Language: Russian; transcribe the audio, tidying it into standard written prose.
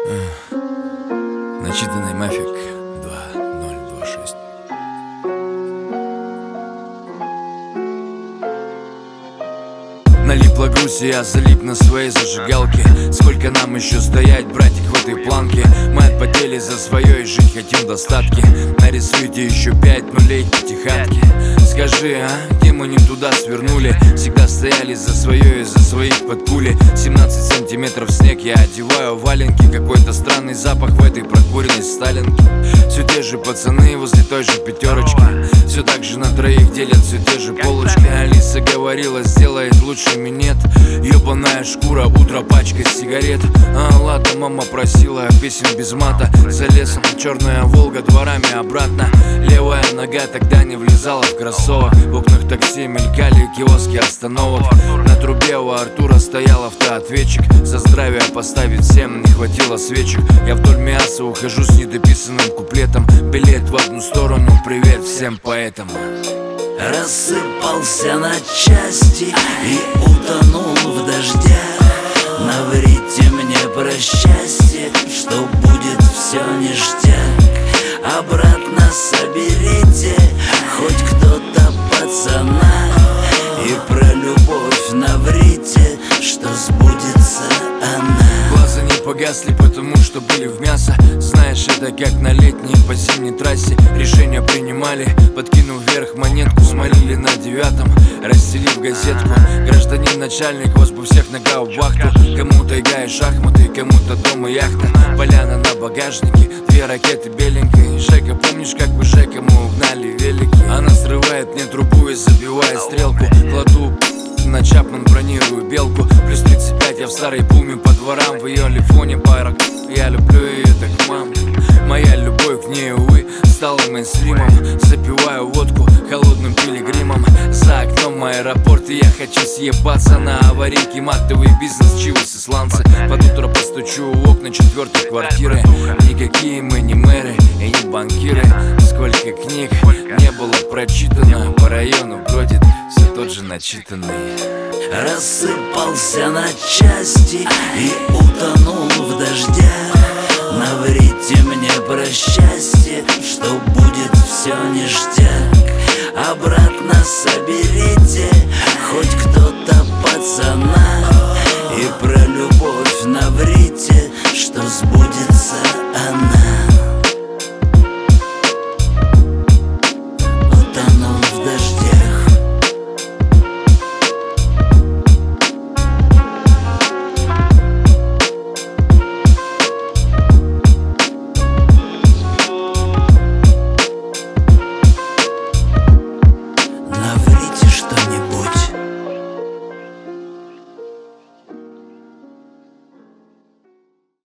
Начитанный Мафик 2026. Налипла грусть, и я залип на своей зажигалке. Сколько нам еще стоять, братик, в этой планке? Мы отпотели за свое и жить хотим в достатке. Нарисуйте еще 5 нулей к пятихатке. Скажи, где мы не туда свернули? Всегда стояли за свое и за своих под пули. 17 сантиметров снег, я одеваю валенки. Какой-то странный запах в этой прокуренной сталинке. Все те же пацаны возле той же пятерочки. Все так же на троих делят все те же полочки. Алиса говорила, сделает лучше минет. Ёбаная шкура, утро пачка сигарет. Ладно, мама просила песен без мата. За лесом черная Волга, дворами обратно. Левая нога тогда не влезала в кроссовок. В окнах такси мелькали киоски остановок. На трубе у Артура стоял автоответчик. За здравие поставить всем не хватило свечек. Я вдоль мяса ухожу с недописанным куплетом. Билет в одну сторону, привет всем поэтам. Рассыпался на части и утонул в дождях. Наврите мне про счастье, что будет все ништяк. Обратно соберите хоть кто-то пацана. И про любовь наврите, что сбудется она. Глаза не погасли, потому что были в мясо. Знаешь, это как на летней по зимней трассе. Решения принимали, подкинув вверх монетку. Смолили на 9-м, расстелив газетку. Гражданин начальник, вас бы всех на гауптвахту. Кому-то играет шахматы, кому-то дом и яхта. Поляна на багажнике, 2 ракеты беленькой. Жека, помнишь, как у Жека мы угнали велики? Она срывает мне трубу и забивает стрелку. Кладу на Чапман, бронирую белку. Плюс 35, я в старой пуме по дворам. В ее лифоне пара. Я люблю ее так, мам. Моя любовь к ней, увы, стала мейнстримом. Запиваю водку холодным пилигримом. За окном аэропорт, и я хочу съебаться на аварийке. Матовый бизнес, чивос и сланцы. Под утро постучу у окна 4-й квартиры. Никакие мы не мэры и не банкиры. Сколько книг не было прочитано. По району бродит все тот же начитанный. Рассыпался на части и утонул в дождях. Наврите мне про счастье, что будет все ништяк. Обратно соберите